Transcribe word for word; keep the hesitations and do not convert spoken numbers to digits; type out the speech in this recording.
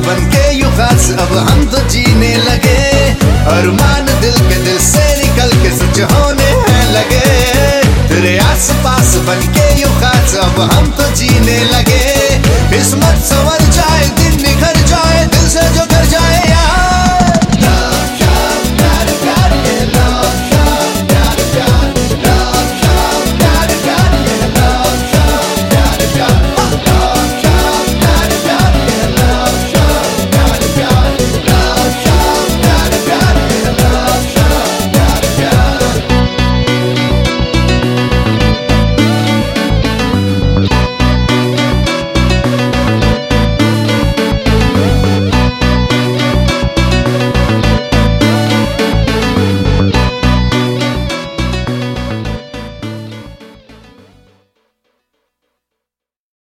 बनके यूं खास अब हम तो जीने लगे। अरमान दिल के दिल से निकल के सच होने हैं लगे। तेरे आस पास बनके यूं खास अब हम तो जीने लगे। किस्मत संवर जा